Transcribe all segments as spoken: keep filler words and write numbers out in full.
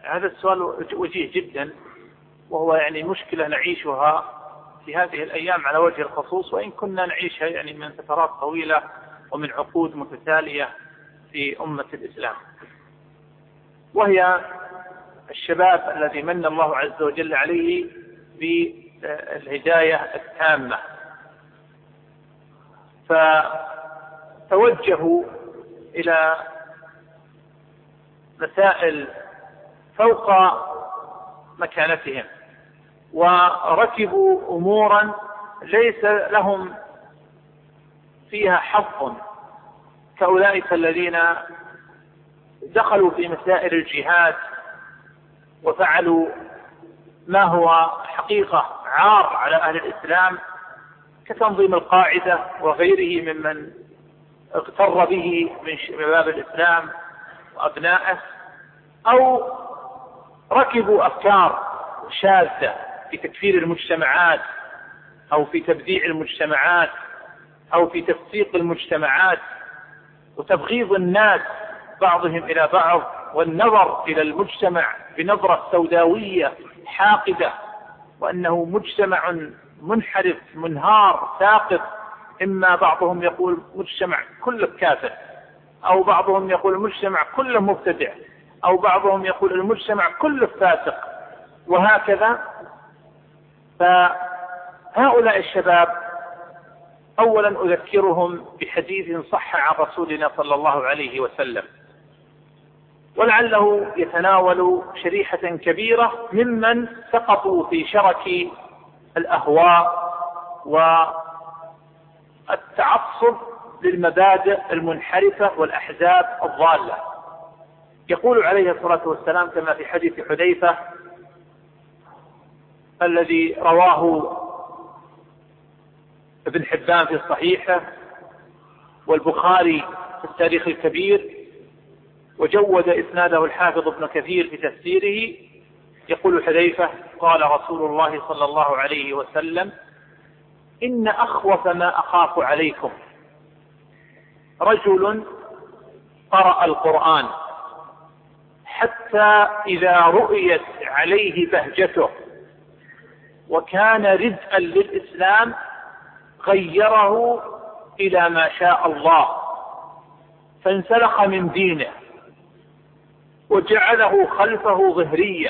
هذا السؤال وجيه جدا، وهو يعني مشكلة نعيشها في هذه الأيام على وجه الخصوص، وإن كنا نعيشها يعني من فترات طويلة ومن عقود متتالية في أمة الإسلام، وهي الشباب الذي من الله عز وجل عليه بالهداية التامة، فتوجهوا إلى مسائل فوق مكانتهم، وركبوا أمورا ليس لهم فيها حظ كأولئك الذين دخلوا في مسائل الجهاد وفعلوا ما هو حقيقة عار على أهل الإسلام كتنظيم القاعدة وغيره ممن اغتر به من شباب الإسلام وأبنائه، أو ركبوا أفكار شاذة في تكفير المجتمعات أو في تبديع المجتمعات أو في تفسيق المجتمعات وتبغيض الناس بعضهم إلى بعض، والنظر إلى المجتمع بنظرة سوداوية حاقدة، وأنه مجتمع منحرف منهار ساقط. إما بعضهم يقول مجتمع كله كافر، أو بعضهم يقول المجتمع كله مبتدع، أو بعضهم يقول المجتمع كله فاسق، وهكذا. فهؤلاء الشباب أولا أذكرهم بحديث صح عن رسولنا صلى الله عليه وسلم، ولعله يتناول شريحة كبيرة ممن سقطوا في شرك الأهواء والتعصب للمبادئ المنحرفة والأحزاب الضالة. يقول عليه الصلاة والسلام كما في حديث حذيفة الذي رواه ابن حبان في صحيحه والبخاري في التاريخ الكبير، وجود إسناده الحافظ ابن كثير في تفسيره، يقول حذيفة قال رسول الله صلى الله عليه وسلم: إن أخوف ما أخاف عليكم رجل قرأ القرآن حتى إذا رؤيت عليه بهجته وكان ردءا للإسلام غيره إلى ما شاء الله، فانسلخ من دينه وجعله خلفه ظهريا،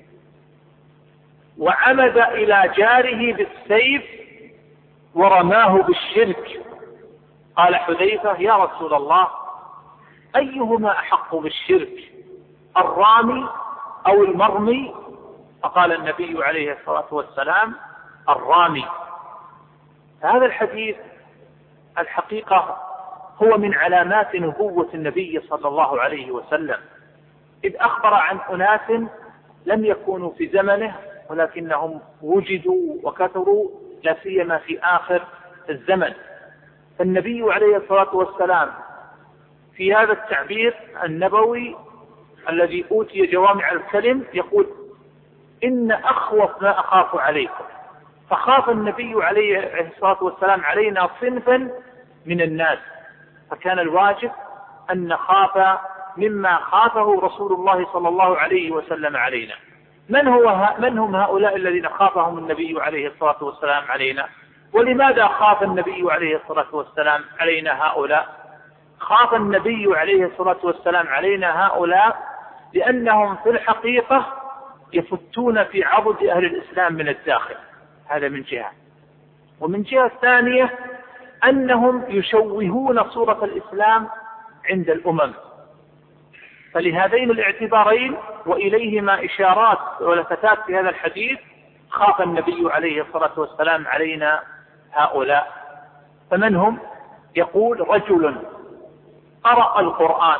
وعمد إلى جاره بالسيف ورماه بالشرك. قال حذيفة: يا رسول الله، أيهما أحق بالشرك، الرامي أو المرمي؟ فقال النبي عليه الصلاة والسلام: الرامي. هذا الحديث الحقيقة هو من علامات نبوة النبي صلى الله عليه وسلم، إذ أخبر عن أناس لم يكونوا في زمنه ولكنهم وجدوا وكثروا، لا سيما في آخر الزمن. فالنبي عليه الصلاة والسلام في هذا التعبير النبوي الذي أوتي جوامع الكلم يقول: إن أخوف ما أخاف عليكم. فخاف النبي عليه الصلاة والسلام علينا صنفا من الناس، فكان الواجب أن نخاف مما خافه رسول الله صلى الله عليه وسلم علينا. من هو من هم هؤلاء الذين خافهم النبي عليه الصلاة والسلام علينا؟ ولماذا خاف النبي عليه الصلاة والسلام علينا هؤلاء؟ خاف النبي عليه الصلاة والسلام علينا هؤلاء لأنهم في الحقيقة يفتون في عضد أهل الإسلام من الداخل، هذا من جهة. ومن جهة ثانية أنهم يشوهون صورة الإسلام عند الأمم. فلهذين الاعتبارين وإليهما إشارات ولفتات في هذا الحديث خاف النبي عليه الصلاة والسلام علينا هؤلاء. فمن هم؟ يقول: رجل قرأ القرآن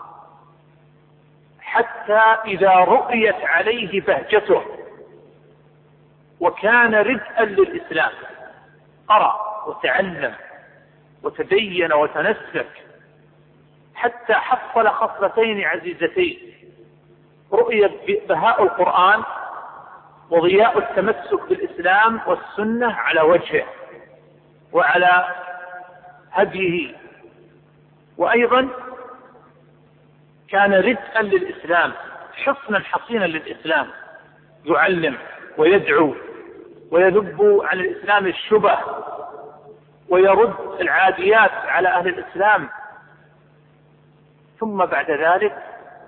حتى إذا رؤيت عليه بهجته وكان ردءا للإسلام، قرأ وتعلم وتدين وتنسك حتى حصل خصلتين عزيزتين: رؤية بهاء القرآن وضياء التمسك بالإسلام والسنة على وجهه وعلى هديه، وأيضا كان ردءا للإسلام حصنا حصينا للإسلام، يعلم ويدعو ويذب عن الإسلام الشبه ويرد العاديات على أهل الإسلام، ثم بعد ذلك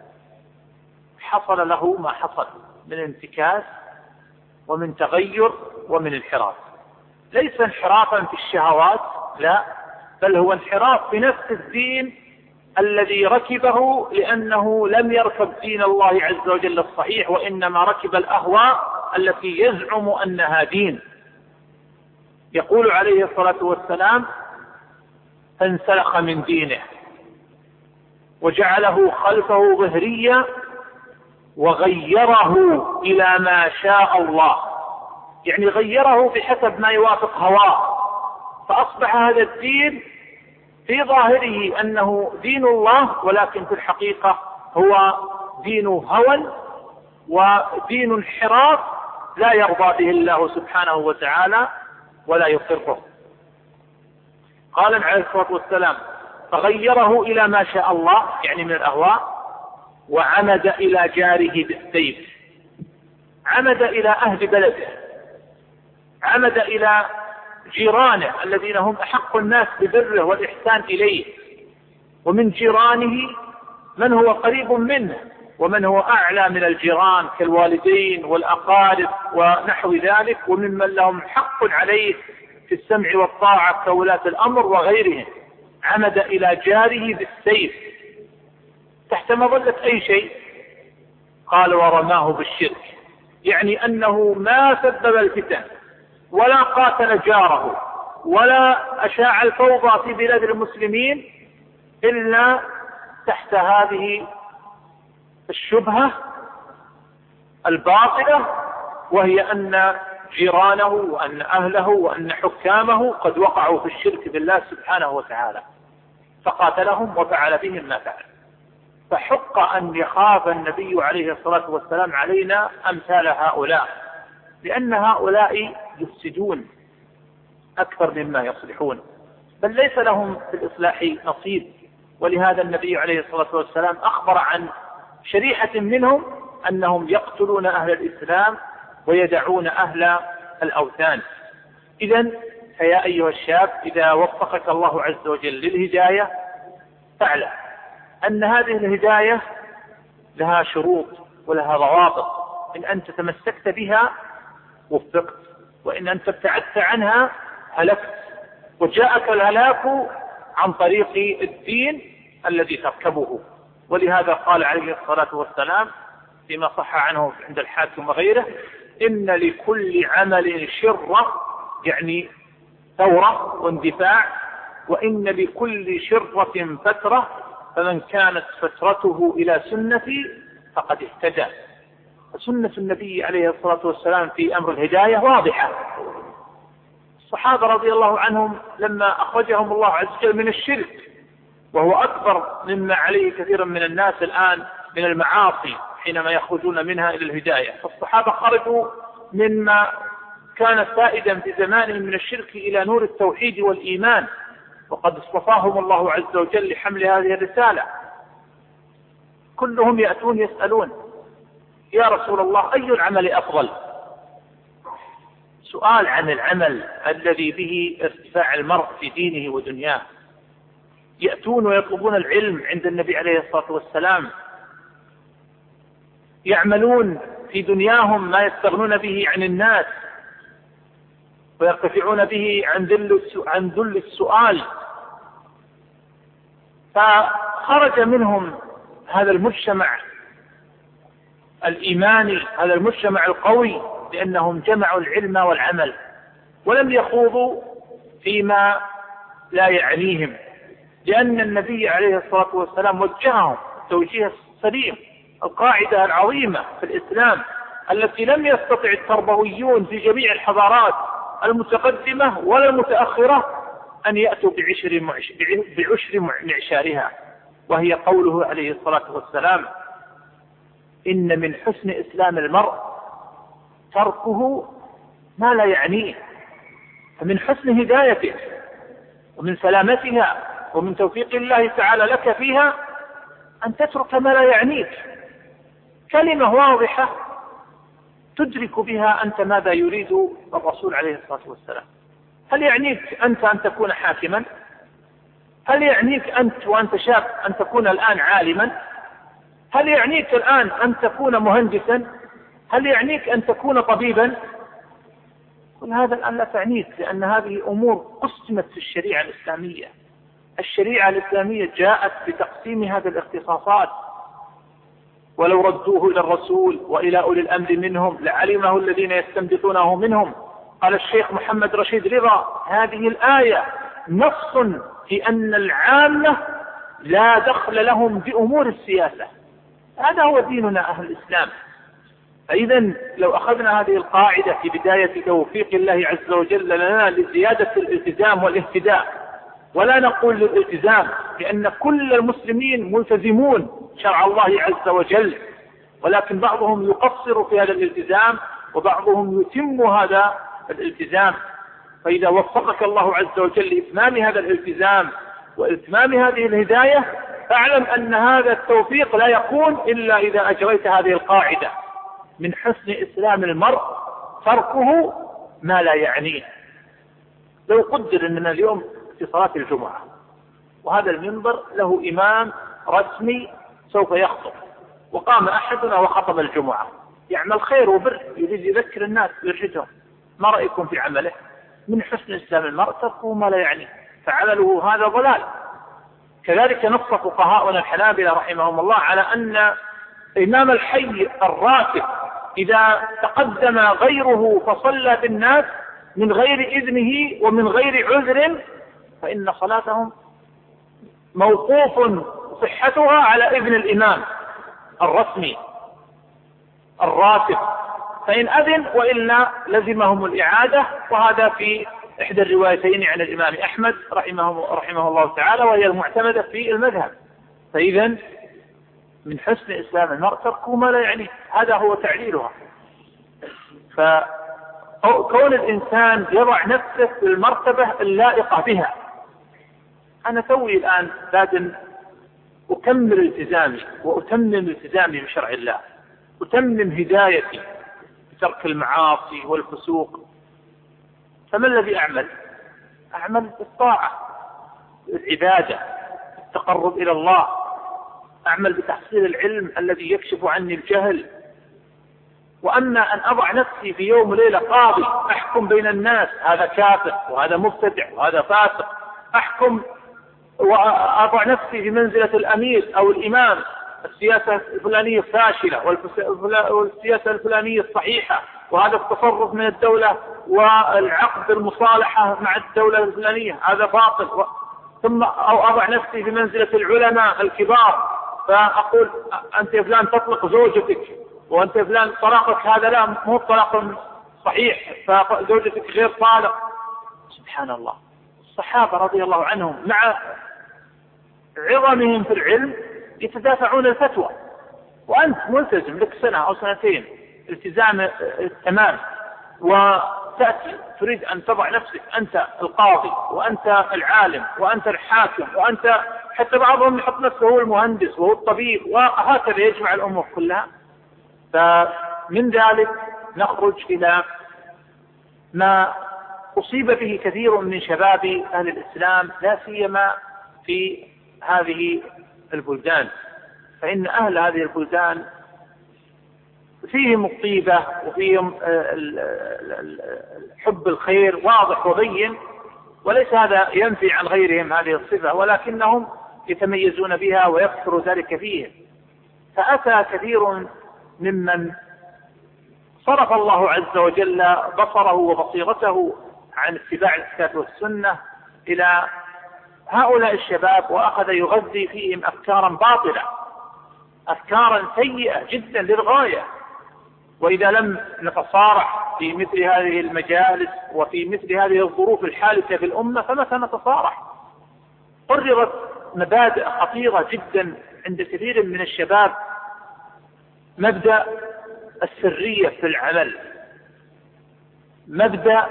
حصل له ما حصل من انتكاس ومن تغير ومن انحراف. ليس انحرافا في الشهوات، لا، بل هو انحراف في نفس الدين الذي ركبه، لأنه لم يركب دين الله عز وجل الصحيح، وإنما ركب الأهواء التي يزعم أنها دين. يقول عليه الصلاة والسلام: فانسلخ من دينه وجعله خلفه ظهريا وغيره إلى ما شاء الله، يعني غيره بحسب ما يوافق هواه، فأصبح هذا الدين في ظاهره أنه دين الله، ولكن في الحقيقة هو دين هوى ودين انحراف لا يرضى به الله سبحانه وتعالى ولا يقره. قال عليه الصلاة والسلام: فغيره إلى ما شاء الله، يعني من الأهواء، وعمد إلى جاره بالسيف. عمد إلى أهل بلده، عمد إلى جيرانه الذين هم أحق الناس ببره والإحسان إليه، ومن جيرانه من هو قريب منه ومن هو أعلى من الجيران كالوالدين والأقارب ونحو ذلك، وممن لهم حق عليه في السمع والطاعة كولاة الأمر وغيرهم. عمد إلى جاره بالسيف تحت مظلة أي شيء؟ قال: ورماه بالشرك، يعني أنه ما سبب الفتن ولا قاتل جاره ولا أشاع الفوضى في بلاد المسلمين إلا تحت هذه الشبهة الباطلة، وهي أن جيرانه وأن أهله وأن حكامه قد وقعوا في الشرك بالله سبحانه وتعالى، فقاتلهم وفعل بهم ما فعل. فحق أن يخاف النبي عليه الصلاة والسلام علينا أمثال هؤلاء، لأن هؤلاء يفسدون أكثر مما يصلحون، بل ليس لهم في الإصلاح نصيب. ولهذا النبي عليه الصلاة والسلام أخبر عن شريحة منهم أنهم يقتلون أهل الإسلام ويدعون أهل الأوثان. إذن فيا أيها الشاب، إذا وفقك الله عز وجل للهداية فاعلم أن هذه الهداية لها شروط ولها ضوابط، إن أنت تمسكت بها وفقت، وإن أنت ابتعدت عنها هلكت، وجاءك الهلاك عن طريق الدين الذي تركبه. ولهذا قال عليه الصلاة والسلام فيما صح عنه عند الحاكم وغيره: إن لكل عمل شرة، يعني ثورة واندفاع، وإن لكل شرة فترة، فمن كانت فترته إلى سنتي فقد اهتدى. سنة النبي عليه الصلاة والسلام في أمر الهداية واضحة. الصحابة رضي الله عنهم لما أخرجهم الله عز وجل من الشرك، وهو أكبر مما عليه كثيرا من الناس الآن من المعاصي حينما يخرجون منها إلى الهداية، فالصحابة خرجوا مما كان سائدا في زمانهم من الشرك إلى نور التوحيد والإيمان، وقد اصطفاهم الله عز وجل لحمل هذه الرسالة. كلهم يأتون يسألون: يا رسول الله، أي العمل أفضل؟ سؤال عن العمل الذي به ارتفاع المرء في دينه ودنياه. يأتون ويطلبون العلم عند النبي عليه الصلاة والسلام، يعملون في دنياهم ما يستغنون به عن الناس ويرتفعون به عن ذل عن ذل السؤال. فخرج منهم هذا المجتمع الإيماني، هذا المجتمع القوي، لأنهم جمعوا العلم والعمل ولم يخوضوا فيما لا يعنيهم، لأن النبي عليه الصلاة والسلام وجههم توجيه سليم. القاعدة العظيمة في الإسلام التي لم يستطع التربويون في جميع الحضارات المتقدمة ولا المتأخرة أن يأتوا بعشر بعشر معشارها، وهي قوله عليه الصلاة والسلام: إن من حسن إسلام المرء تركه ما لا يعنيه. فمن حسن هدايته ومن سلامتها ومن توفيق الله تعالى لك فيها أن تترك ما لا يعنيك. كلمة واضحة تدرك بها أنت ماذا يريد الرسول عليه الصلاة والسلام. هل يعنيك أنت أن تكون حاكما؟ هل يعنيك أنت وأنت شاب أن تكون الآن عالما؟ هل يعنيك الآن أن تكون مهندسا؟ هل يعنيك أن تكون طبيبا؟ كل هذا الآن لا تعنيك، لأن هذه أمور قسمت في الشريعة الإسلامية. الشريعة الإسلامية جاءت بتقسيم هذه الاختصاصات، ولو ردوه إلى الرسول وإلى أولي الأمر منهم لعلمه الذين يستنبطونه منهم. قال الشيخ محمد رشيد رضا: هذه الآية نص في أن العامة لا دخل لهم بأمور السياسة. هذا هو ديننا أهل الإسلام. فإذا لو أخذنا هذه القاعدة في بداية توفيق الله عز وجل لنا لزيادة الالتزام والاهتداء، ولا نقول للالتزام، لأن كل المسلمين ملتزمون شرع الله عز وجل، ولكن بعضهم يقصر في هذا الالتزام وبعضهم يتم هذا الالتزام. فإذا وفقك الله عز وجل لإتمام هذا الالتزام وإتمام هذه الهداية، فاعلم أن هذا التوفيق لا يكون إلا إذا أجريت هذه القاعدة: من حسن إسلام المرء تركه ما لا يعنيه. لو قدر أننا اليوم في صلاة الجمعة وهذا المنبر له إمام رسمي سوف يخطب، وقام أحدنا وخطب الجمعة، يعمل خير وبر، يريد يذكر الناس ويرشدهم، ما رأيكم في عمله؟ من حسن إسلام المرء تركه ما لا يعنيه، فعمله هذا ضلال. كذلك نص فقهاؤنا الحنابلة رحمهم الله على أن إمام الحي الراتب إذا تقدم غيره فصلى بالناس من غير إذنه ومن غير عذر فإن صلاتهم موقوف صحتها على إذن الإمام الرسمي الراتب، فإن أذن وإلا لزمهم الإعادة. وهذا في إحدى الروايتين عن الإمام أحمد رحمه, رحمه الله تعالى، وهي المعتمدة في المذهب. فإذا من حسن إسلام المرء تركه ما لا يعنيه، هذا هو تعليلها. فكون الإنسان يضع نفسه في المرتبة اللائقة بها. أنا توي الآن بعد أكمل التزامي وأتمم التزامي بشرع الله، أتمم هدايتي بترك المعاصي والفسوق، فما الذي أعمل؟ أعمل بالطاعة، العبادة، التقرب إلى الله، أعمل بتحصيل العلم الذي يكشف عني الجهل. وأما أن أضع نفسي في يوم وليلة قاضي أحكم بين الناس، هذا كافر وهذا مبتدع وهذا فاسق، أحكم وأضع نفسي في منزلة الأمير أو الإمام، السياسة الفلانية فاشلة والسياسة الفلانية الصحيحة، وهذا التصرف من الدولة والعقد المصالحة مع الدولة الفلانية هذا باطل. ثم أو أضع نفسي في منزلة العلماء الكبار فأقول: أنت يا فلان تطلق زوجتك، وأنت يا فلان طلاقك هذا لا مو طلاق صحيح، فزوجتك غير طالق. سبحان الله، الصحابة رضي الله عنهم مع عظمهم في العلم يتدافعون الفتوى، وأنت ملتزم لك سنة أو سنتين التزام التمام، وتأتي تريد أن تضع نفسك أنت القاضي وأنت العالم وأنت الحاكم وأنت حتى بعضهم يحط نفسه هو المهندس وهو الطبيب، وهكذا يجمع الأمور كلها. فمن ذلك نخرج إلى ما أصيب به كثير من شباب أهل الإسلام لا سيما في هذه البلدان، فإن أهل هذه البلدان فيهم الطيبة وفيهم حب الخير واضح وبين، وليس هذا ينفي عن غيرهم هذه الصفة، ولكنهم يتميزون بها ويكثر ذلك فيهم. فأتى كثير ممن صرف الله عز وجل بصره وبصيرته عن اتباع الكتاب والسنة إلى هؤلاء الشباب، وأخذ يغذي فيهم أفكارا باطلة، أفكارا سيئة جدا للغاية. وإذا لم نتصارح في مثل هذه المجالس وفي مثل هذه الظروف الحالة في الأمة فمتى نتصارح؟ قررت مبادئ خطيرة جدا عند كثير من الشباب، مبدأ السرية في العمل، مبدأ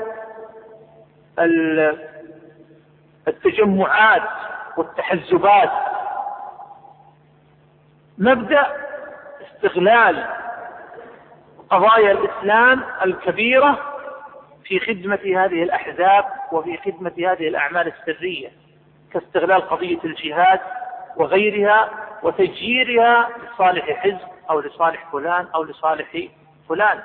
التجمعات والتحزبات، مبدأ استغلال قضايا الإسلام الكبيرة في خدمة هذه الأحزاب وفي خدمة هذه الأعمال السرية، كاستغلال قضية الجهاد وغيرها وتجييرها لصالح حزب أو لصالح فلان أو لصالح فلان.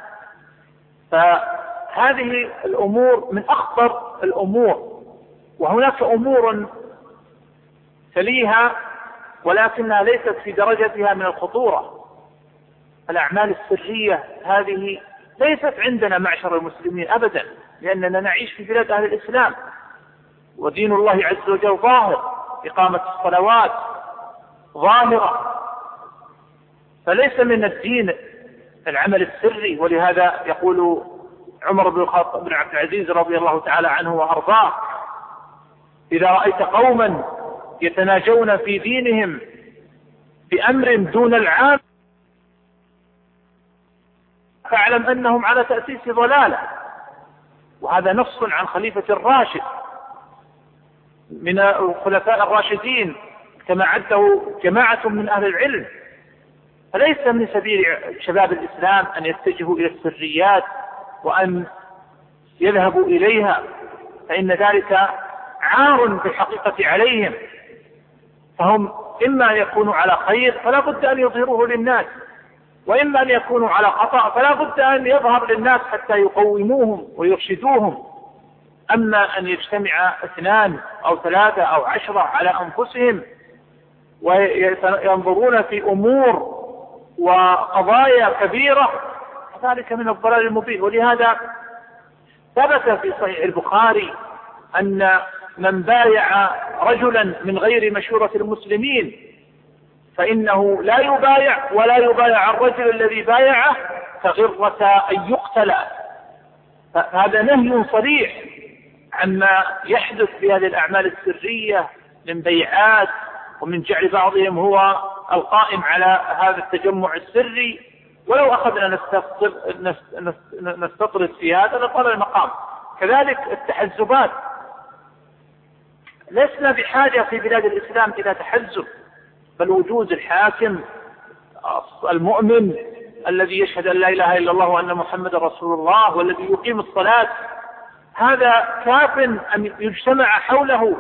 فهذه الأمور من أخطر الأمور، وهناك أمور تليها ولكنها ليست في درجتها من الخطورة. الأعمال السرية هذه ليست عندنا معشر المسلمين أبدا، لأننا نعيش في بلاد أهل الإسلام ودين الله عز وجل ظاهر، إقامة الصلوات ظاهرة، فليس من الدين العمل السري. ولهذا يقول عمر بن الخطاب بن عبد العزيز رضي الله تعالى عنه وأرضاه: إذا رأيت قوما يتناجون في دينهم بأمر دون العام فاعلم أنهم على تأسيس ضلالة. وهذا نص عن خليفة الراشد من الخلفاء الراشدين كما عده جماعة من أهل العلم. فليس من سبيل شباب الإسلام أن يتجهوا إلى السريات وأن يذهبوا إليها، فإن ذلك عار بالحقيقة عليهم، فهم إما أن يكونوا على خير فلا بد أن يظهروه للناس، وإما أن يكونوا على خطأ فلا بد أن يظهر للناس حتى يقوموهم ويرشدوهم. أما أن يجتمع اثنان أو ثلاثة أو عشرة على أنفسهم وينظرون في أمور وقضايا كبيرة، ذلك من الضلال المبين. ولهذا ثبت في صحيح البخاري أن من بايع رجلا من غير مشورة المسلمين فإنه لا يبايع ولا يبايع الرجل الذي بايعه كغرة أن يقتل. فهذا نهي صريح عما يحدث في هذه الأعمال السرية من بيعات، ومن جعل بعضهم هو القائم على هذا التجمع السري. ولو أخذنا نستطرد في هذا لطال المقام. كذلك التحزبات، لسنا بحاجة في بلاد الإسلام إلى تحزب، بل وجود الحاكم المؤمن الذي يشهد أن لا إله إلا الله وأن محمد رسول الله والذي يقيم الصلاة، هذا كاف أن يجتمع حوله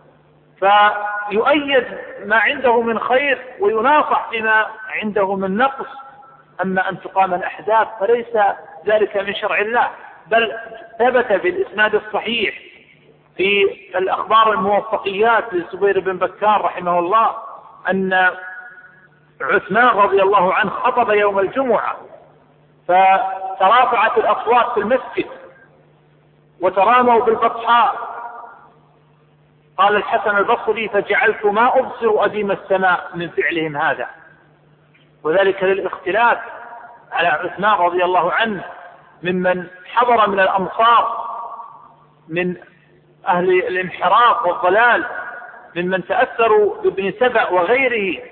فيؤيد ما عنده من خير ويناصح بما عنده من نقص. أما أن تقام الأحزاب فليس ذلك من شرع الله، بل ثبت بالإسناد الصحيح في الأخبار الموفقيات للزبير بن بكار رحمه الله أن عثمان رضي الله عنه خطب يوم الجمعة فترافعت الأصوات في المسجد وتراموا بالبطحاء. قال الحسن البصري: فجعلت ما أبصر أديم السماء من فعلهم هذا. وذلك للاختلاف على عثمان رضي الله عنه ممن حضر من الأمصار من أهل الانحراف والضلال، ممن تأثروا بابن سبأ وغيره،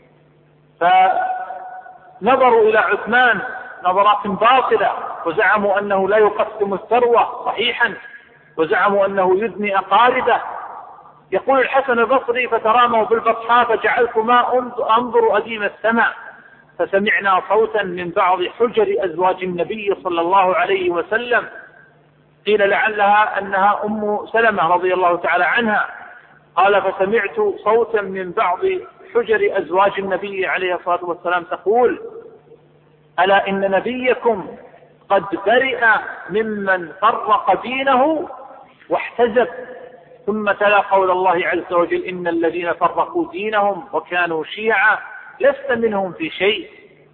فنظروا إلى عثمان نظرات باطلة وزعموا أنه لا يقسم الثروة صحيحا، وزعموا أنه يدني أقاربه. يقول الحسن البصري: فتراموا بالبطحاء فجعلت ما أنظر أديم السماء، فسمعنا صوتا من بعض حجر أزواج النبي صلى الله عليه وسلم، قيل لعلها أنها أم سلمة رضي الله تعالى عنها. قال: فسمعت صوتا من بعض حجر أزواج النبي عليه الصلاة والسلام تقول: ألا إن نبيكم قد برئ ممن فرق دينه واحتزب. ثم تلا قول الله عز وجل: إن الذين فرقوا دينهم وكانوا شيعا لست منهم في شيء.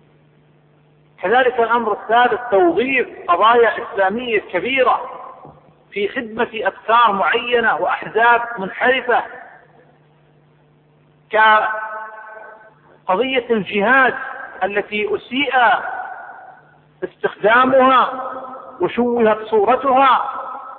كذلك الأمر الثالث توظيف قضايا إسلامية كبيرة في خدمة أفكار معينة وأحزاب منحرفة، كقضية الجهاد التي أسيء استخدامها وشوهت صورتها،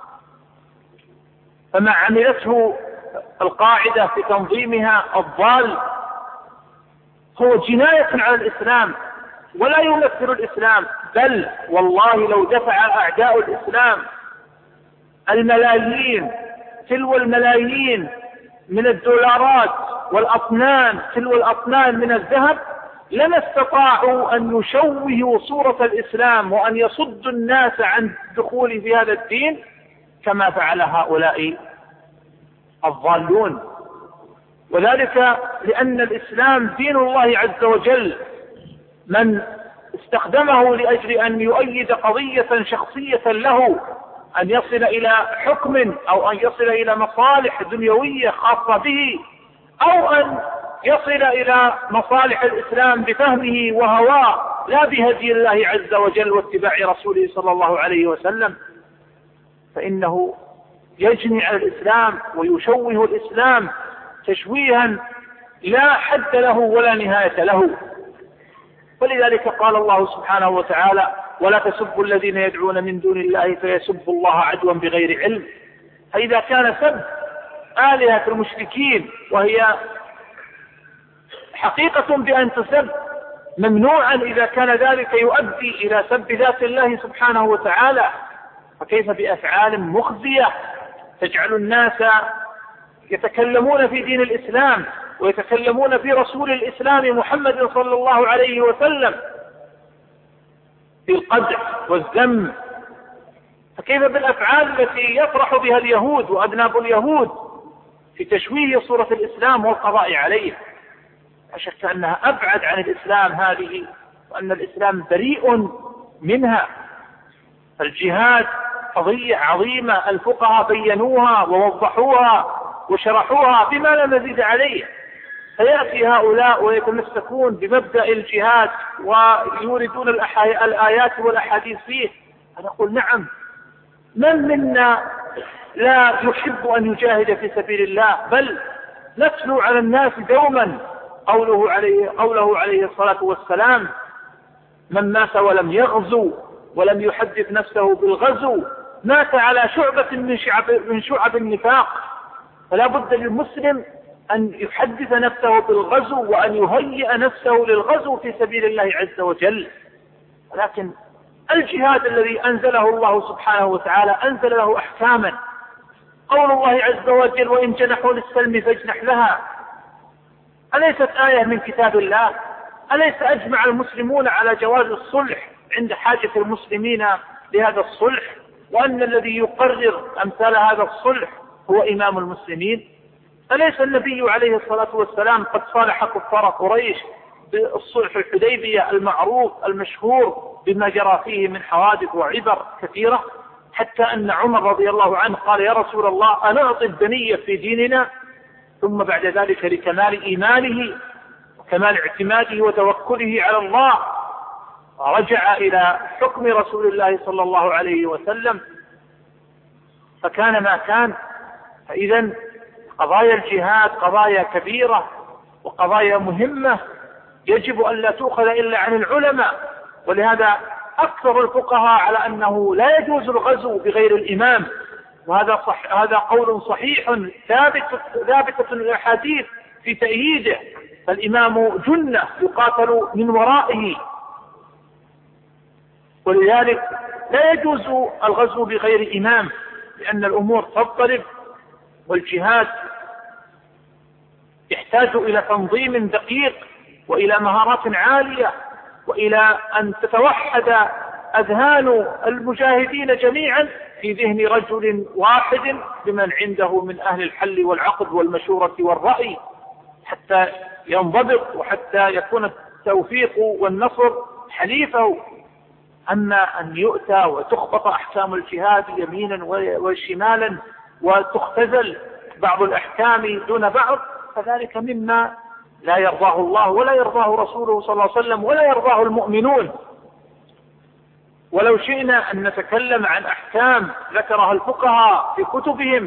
فما عملته القاعدة في تنظيمها الضال هو جناية على الإسلام ولا يمثل الإسلام. بل والله لو دفع أعداء الإسلام الملايين تلو الملايين من الدولارات والأطنان تلو الأطنان من الذهب لما استطاعوا أن يشوهوا صورة الإسلام وأن يصدوا الناس عن الدخول في هذا الدين كما فعل هؤلاء الضالون. وذلك لأن الإسلام دين الله عز وجل، من استخدمه لأجل أن يؤيد قضية شخصية له، أن يصل إلى حكم أو أن يصل إلى مصالح دنيوية خاصة به، أو أن يصل إلى مصالح الإسلام بفهمه وهواه لا بهدي الله عز وجل واتباع رسوله صلى الله عليه وسلم، فإنه يجني على الإسلام ويشوه الإسلام تشويها لا حد له ولا نهاية له. ولذلك قال الله سبحانه وتعالى: ولا تسبوا الذين يدعون من دون الله فيسبوا الله عدوا بغير علم. فإذا كان سب آلهة المشركين وهي حقيقة بأن تسب ممنوعا إذا كان ذلك يؤدي إلى سب ذات الله سبحانه وتعالى، فكيف بأفعال مخزية تجعل الناس يتكلمون في دين الإسلام ويتكلمون في رسول الإسلام محمد صلى الله عليه وسلم في القدح والذم؟ فكيف بالأفعال التي يفرح بها اليهود وأذناب اليهود في تشويه صورة الإسلام والقضاء عليه؟ لا شك أنها أبعد عن الإسلام هذه، وأن الإسلام بريء منها. الجهاد قضية عظيمة الفقهاء بينوها ووضحوها وشرحوها بما لا مزيد عليه، فيأتي هؤلاء ويتمسكون بمبدأ الجهاد ويوردون الآيات والأحاديث فيه. فنقول نعم، من منا لا يحب أن يجاهد في سبيل الله؟ بل نتلو على الناس دوما قوله عليه, قوله عليه الصلاة والسلام: من مات ولم يغزو ولم يحدث نفسه بالغزو مات على شعبة من شعب, من شعب النفاق. فلا بد للمسلم أن يحدث نفسه بالغزو وأن يهيئ نفسه للغزو في سبيل الله عز وجل. ولكن الجهاد الذي أنزله الله سبحانه وتعالى أنزل له أحكاما. قول الله عز وجل: وإن جنحوا للسلم فاجنح لها. أليست آية من كتاب الله؟ أليس أجمع المسلمون على جواز الصلح عند حاجة المسلمين لهذا الصلح، وأن الذي يقرر أمثال هذا الصلح هو إمام المسلمين؟ أليس النبي عليه الصلاة والسلام قد صالح كفار قريش بالصلح الحديبية المعروف المشهور بما جرى فيه من حوادث وعبر كثيرة، حتى أن عمر رضي الله عنه قال: يا رسول الله أنعطي الدنية في ديننا؟ ثم بعد ذلك لكمال إيمانه وكمال اعتماده وتوكله على الله رجع إلى حكم رسول الله صلى الله عليه وسلم، فكان ما كان. فإذا قضايا الجهاد قضايا كبيرة وقضايا مهمة يجب أن لا تؤخذ إلا عن العلماء. ولهذا أكثر الفقهاء على أنه لا يجوز الغزو بغير الإمام، وهذا صح، هذا قول صحيح ثابت ثابتة الأحاديث في تأييده. فالإمام جنة يقاتل من ورائه، ولذلك لا يجوز الغزو بغير إمام، لأن الأمور تضطرب، والجهاد يحتاج إلى تنظيم دقيق وإلى مهارات عالية وإلى أن تتوحد أذهان المجاهدين جميعا في ذهن رجل واحد بمن عنده من أهل الحل والعقد والمشورة والرأي، حتى ينضبط وحتى يكون التوفيق والنصر حليفه. أما أن يؤتى وتخبط أحكام الجهاد يمينا وشمالا وتختزل بعض الأحكام دون بعض، فذلك مما لا يرضاه الله ولا يرضاه رسوله صلى الله عليه وسلم ولا يرضاه المؤمنون. ولو شئنا أن نتكلم عن أحكام ذكرها الفقهاء في كتبهم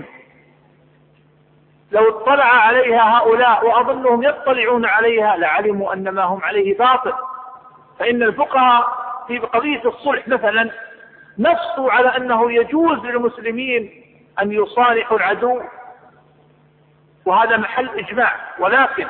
لو اطلع عليها هؤلاء، وأظنهم يطلعون عليها، لعلموا أن ما هم عليه باطل. فإن الفقهاء في قضية الصلح مثلا نصوا على أنه يجوز للمسلمين أن يصالحوا العدو، وهذا محل إجماع، ولكن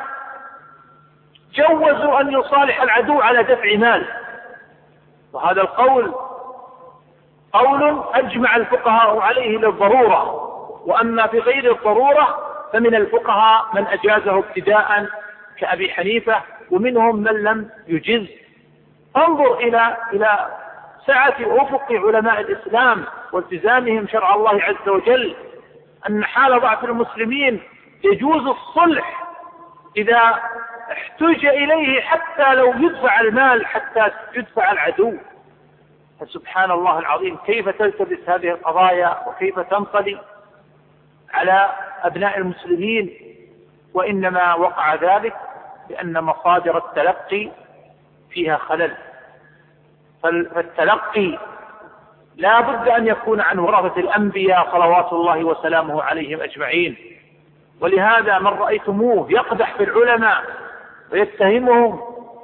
جوزوا أن يصالح العدو على دفع مال، وهذا القول قول أجمع الفقهاء عليه للضرورة. وأما في غير الضرورة فمن الفقهاء من أجازه ابتداء كأبي حنيفة ومنهم من لم يجز. انظر إلى إلى سعة أفق علماء الإسلام والتزامهم شرع الله عز وجل، أن حال ضعف المسلمين يجوز الصلح إذا احتج إليه حتى لو يدفع المال، حتى يدفع العدو. فسبحان الله العظيم كيف تلتبس هذه القضايا وكيف تنطلي على أبناء المسلمين، وإنما وقع ذلك لأن مصادر التلقي فيها خلل. فالتلقي لا بد أن يكون عن ورثة الأنبياء صلوات الله وسلامه عليهم أجمعين. ولهذا من رأيتموه يقدح في العلماء ويتهمهم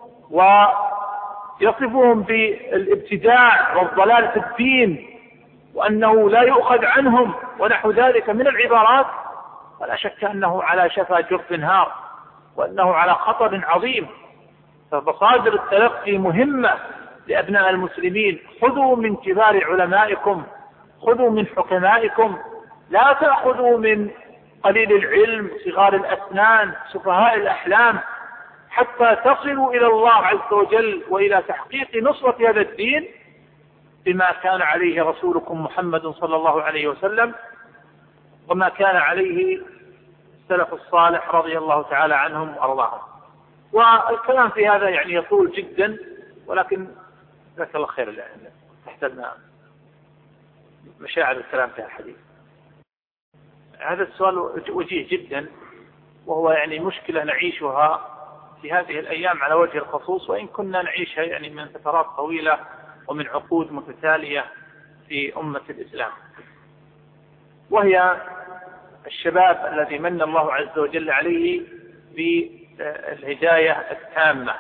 ويصفهم بالابتداع والضلال في الدين وأنه لا يؤخذ عنهم ونحو ذلك من العبارات، فلا شك أنه على شفا جرف هار وأنه على خطر عظيم. فمصادر التلقي مهمة لأبناء المسلمين. خذوا من كبار علمائكم، خذوا من حكمائكم، لا تأخذوا من قليل العلم صغار الأسنان سفهاء الأحلام، حتى تصلوا إلى الله عز وجل وإلى تحقيق نصرة هذا الدين بما كان عليه رسولكم محمد صلى الله عليه وسلم وما كان عليه السلف الصالح رضي الله تعالى عنهم وأرضاهم. والكلام في هذا يعني يطول جدا، ولكن جزاك الله خير لأن تحتاجنا مشاعر الكلام في الحديث. هذا السؤال وجيه جدا، وهو يعني مشكلة نعيشها في هذه الأيام على وجه الخصوص، وإن كنا نعيشها يعني من فترات طويلة ومن عقود متتالية في أمة الإسلام، وهي الشباب الذي من الله عز وجل عليه بالهداية التامة،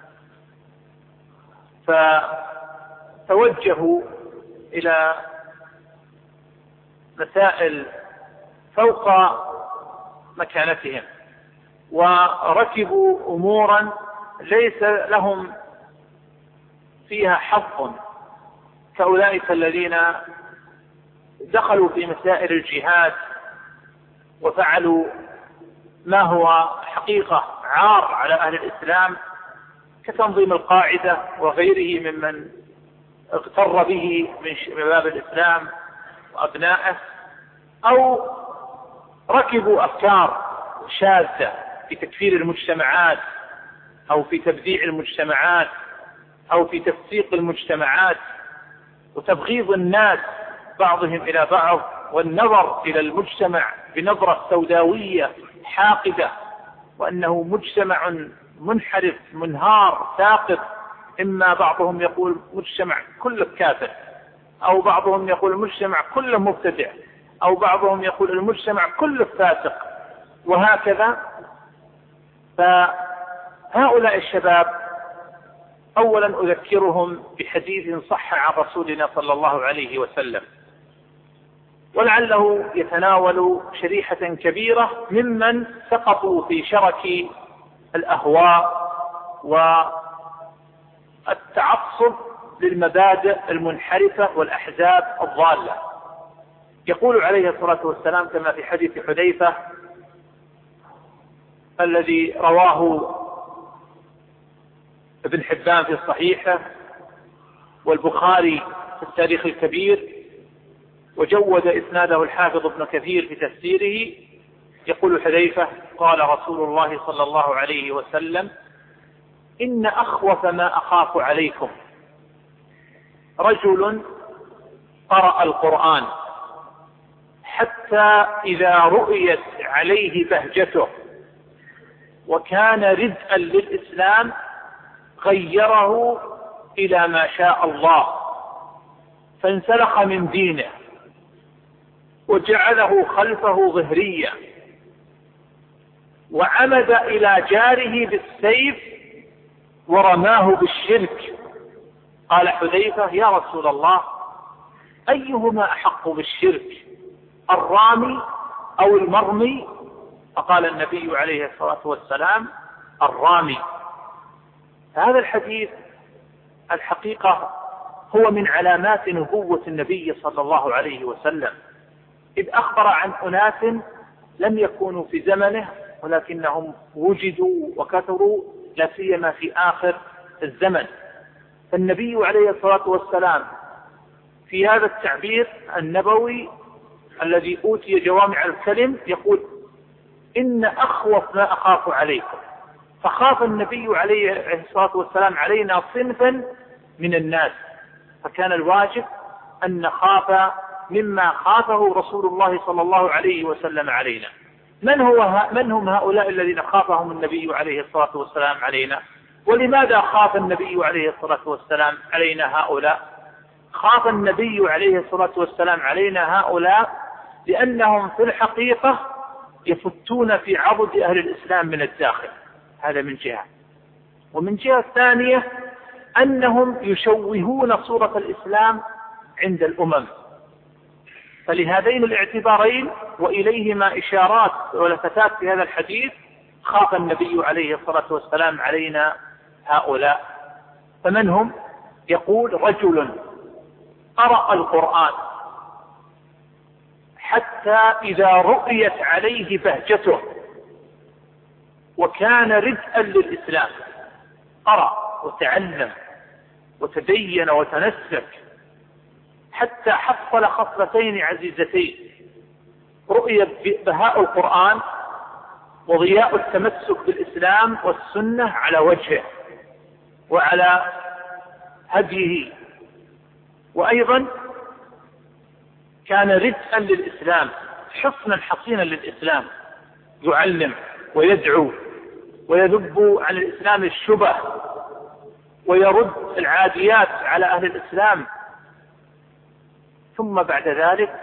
فتوجهوا إلى مسائل فوق مكانتهم وركبوا أمورا ليس لهم فيها حظ كأولئك الذين دخلوا في مسائل الجهاد وفعلوا ما هو حقيقة عار على أهل الإسلام كتنظيم القاعدة وغيره ممن اغتر به من شباب الإسلام وأبنائه، أو ركبوا أفكار شاذة في تكفير المجتمعات أو في تبذيع المجتمعات أو في تفسيق المجتمعات وتبغيض الناس بعضهم إلى بعض والنظر إلى المجتمع بنظرة سوداوية حاقدة، وأنه مجتمع منحرف منهار ساقط. إما بعضهم يقول مجتمع كله كافر، أو بعضهم يقول المجتمع كله مبتدع، أو بعضهم يقول المجتمع كله فاسق، وهكذا. فهؤلاء الشباب أولا أذكرهم بحديث صح عن رسولنا صلى الله عليه وسلم، ولعله يتناول شريحة كبيرة ممن سقطوا في شرك الأهواء والتعصب للمبادئ المنحرفة والأحزاب الضالة. يقول عليه الصلاة والسلام كما في حديث حذيفة الذي رواه ابن حبان في صحيحه والبخاري في التاريخ الكبير، وجود إسناده الحافظ ابن كثير في تفسيره، يقول حذيفة قال رسول الله صلى الله عليه وسلم: إن أخوف ما أخاف عليكم رجل قرأ القرآن حتى إذا رؤيت عليه بهجته وكان ردءا للإسلام غيره إلى ما شاء الله فانسلخ من دينه وجعله خلفه ظهريا وعمد إلى جاره بالسيف ورماه بالشرك. قال حذيفة: يا رسول الله، أيهما أحق بالشرك، الرامي أو المرمي؟ فقال النبي عليه الصلاة والسلام: الرامي. هذا الحديث الحقيقة هو من علامات نبوة النبي صلى الله عليه وسلم، إذ أخبر عن أناس لم يكونوا في زمنه ولكنهم وجدوا وكثروا لا سيما في آخر الزمن. فالنبي عليه الصلاة والسلام في هذا التعبير النبوي الذي أوتي جوامع الكلم يقول إن أخوف ما أخاف عليكم، فخاف النبي عليه الصلاة والسلام علينا صنفا من الناس، فكان الواجب أن نخاف مما خافه رسول الله صلى الله عليه وسلم علينا. من هو من هم هؤلاء الذين خافهم النبي عليه الصلاة والسلام علينا؟ ولماذا خاف النبي عليه الصلاة والسلام علينا هؤلاء؟ خاف النبي عليه الصلاة والسلام علينا هؤلاء لأنهم في الحقيقة يفتون في عضد أهل الإسلام من الداخل، هذا من جهة. ومن جهة ثانية أنهم يشوهون صورة الإسلام عند الأمم. فلهذين الاعتبارين وإليهما إشارات ولفتات في هذا الحديث خاف النبي عليه الصلاة والسلام علينا هؤلاء. فمن هم؟ يقول رجل قرأ القرآن حتى إذا رؤيت عليه بهجته وكان ردءا للإسلام، قرأ وتعلم وتدين وتنسك حتى حصل خصلتين عزيزتين: رؤية بهاء القرآن وضياء التمسك بالإسلام والسنة على وجهه وعلى هديه، وأيضا كان ردءا للإسلام، حصنا حصينا للإسلام، يعلم ويدعو ويذب عن الإسلام الشبه ويرد العاديات على أهل الإسلام. ثم بعد ذلك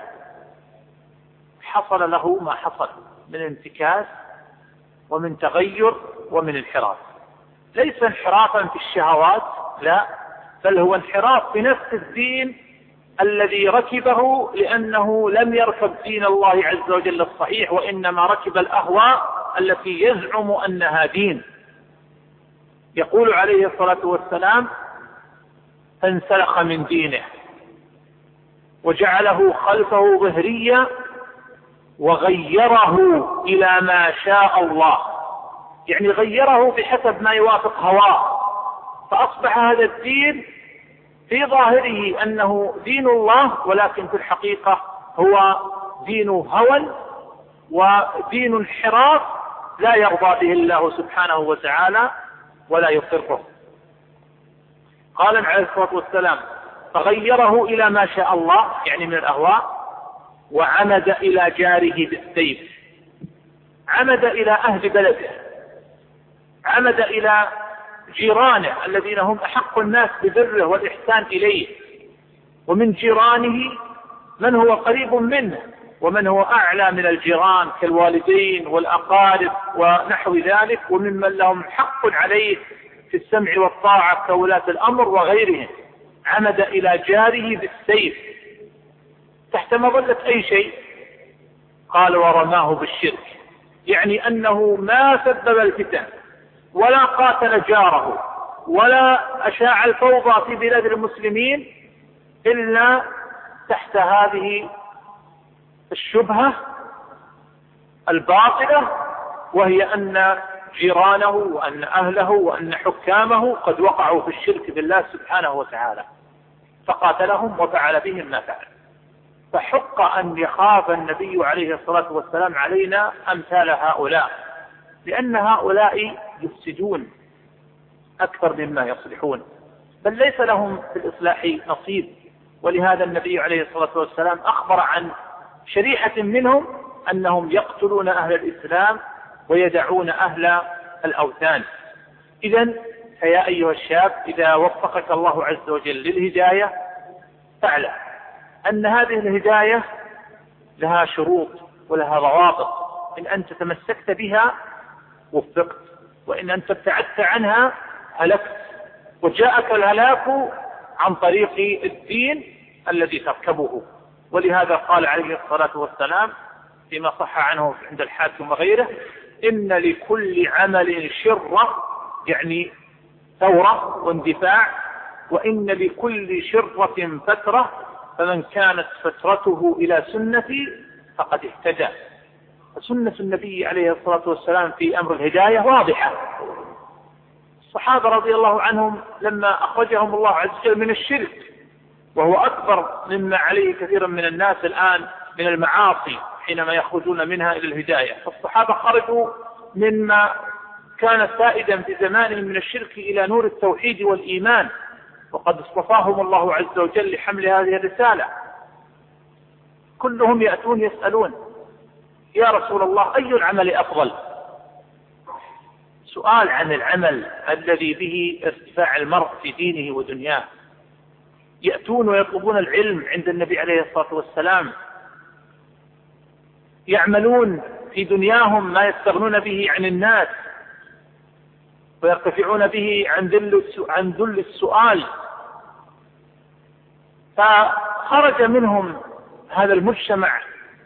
حصل له ما حصل من انتكاس ومن تغير ومن انحراف، ليس انحرافا في الشهوات، لا، بل هو انحراف في نفس الدين الذي ركبه، لأنه لم يركب دين الله عز وجل الصحيح، وإنما ركب الأهواء التي يزعم أنها دين. يقول عليه الصلاة والسلام: فانسلخ من دينه وجعله خلفه ظهريا وغيره إلى ما شاء الله، يعني غيره بحسب ما يوافق هواه، فأصبح هذا الدين في ظاهره أنه دين الله، ولكن في الحقيقة هو دين هوى ودين انحراف لا يرضى به الله سبحانه وتعالى ولا يقره. قال عليه الصلاة والسلام: فغيره إلى ما شاء الله، يعني من الأهواء، وعمد إلى جاره بالسيف، عمد إلى أهل بلده، عمد إلى جيرانه الذين هم أحق الناس ببره والإحسان إليه، ومن جيرانه من هو قريب منه ومن هو أعلى من الجيران كالوالدين والأقارب ونحو ذلك، وممن لهم حق عليه في السمع والطاعة كولاة الأمر وغيرهم. عمد إلى جاره بالسيف تحت مظلة أي شيء؟ قال: ورماه بالشرك، يعني أنه ما سبب الفتن ولا قاتل جاره ولا أشاع الفوضى في بلاد المسلمين إلا تحت هذه الشبهة الباطلة، وهي أن جيرانه وأن أهله وأن حكامه قد وقعوا في الشرك بالله سبحانه وتعالى، فقاتلهم وفعل بهم ما فعل. فحق أن يخاف النبي عليه الصلاة والسلام علينا أمثال هؤلاء، لأن هؤلاء يفسدون أكثر مما يصلحون، بل ليس لهم في الإصلاح نصيب. ولهذا النبي عليه الصلاة والسلام أخبر عن شريحة منهم أنهم يقتلون أهل الإسلام ويدعون أهل الأوثان. إذن فيا أيها الشاب، إذا وفقك الله عز وجل للهداية فاعلم أن هذه الهداية لها شروط ولها ضوابط، إن أنت تمسكت بها وفقت، وإن أنت ابتعدت عنها هلكت، وجاءك الهلاك عن طريق الدين الذي تركبه. ولهذا قال عليه الصلاة والسلام فيما صح عنه عند الحاكم وغيره: إن لكل عمل شرة، يعني ثورة واندفاع، وإن لكل شرة فترة، فمن كانت فترته إلى سنتي فقد اهتدى. سنة النبي عليه الصلاة والسلام في أمر الهداية واضحة، الصحابة رضي الله عنهم لما أخرجهم الله عز وجل من الشرك، وهو أكبر مما عليه كثيرا من الناس الآن من المعاصي حينما يخرجون منها إلى الهداية، فالصحابة خرجوا مما كان سائدا في زمانهم من الشرك إلى نور التوحيد والإيمان، وقد اصطفاهم الله عز وجل لحمل هذه الرسالة. كلهم يأتون يسألون: يا رسول الله، أي العمل أفضل؟ سؤال عن العمل الذي به ارتفاع المرء في دينه ودنياه. يأتون ويطلبون العلم عند النبي عليه الصلاة والسلام، يعملون في دنياهم ما يستغنون به عن الناس ويرتفعون به عن ذل عن ذل السؤال. فخرج منهم هذا المجتمع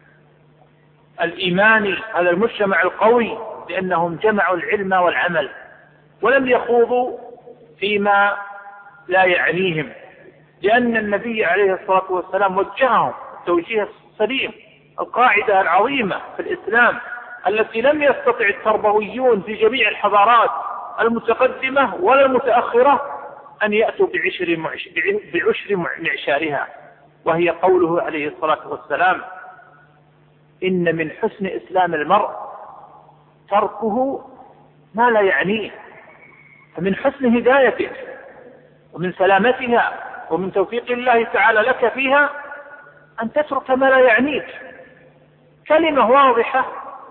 الإيماني، هذا المجتمع القوي، لأنهم جمعوا العلم والعمل ولم يخوضوا فيما لا يعنيهم، لأن النبي عليه الصلاة والسلام وجههم توجيه سليم. القاعدة العظيمة في الإسلام التي لم يستطع التربويون في جميع الحضارات المتقدمة ولا المتأخرة أن يأتوا بعشر بعشر معشارها، وهي قوله عليه الصلاة والسلام: إن من حسن إسلام المرء تركه ما لا يعنيه. فمن حسن هدايته ومن سلامتها ومن توفيق الله تعالى لك فيها أن تترك ما لا يعنيك. كلمة واضحة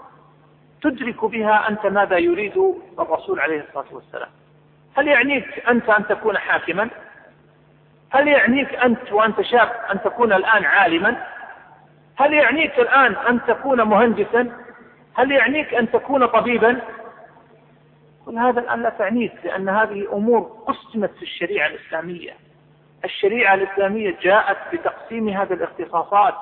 تدرك بها أنت ماذا يريد الرسول عليه الصلاة والسلام. هل يعنيك أنت أن تكون حاكما؟ هل يعنيك أنت وأنت شاب أن تكون الآن عالما؟ هل يعنيك الآن أن تكون مهندسا؟ هل يعنيك أن تكون طبيبا؟ كل هذا الآن لا تعنيك، لأن هذه أمور قسمت في الشريعة الإسلامية. الشريعة الإسلامية جاءت بتقسيم هذه الاختصاصات،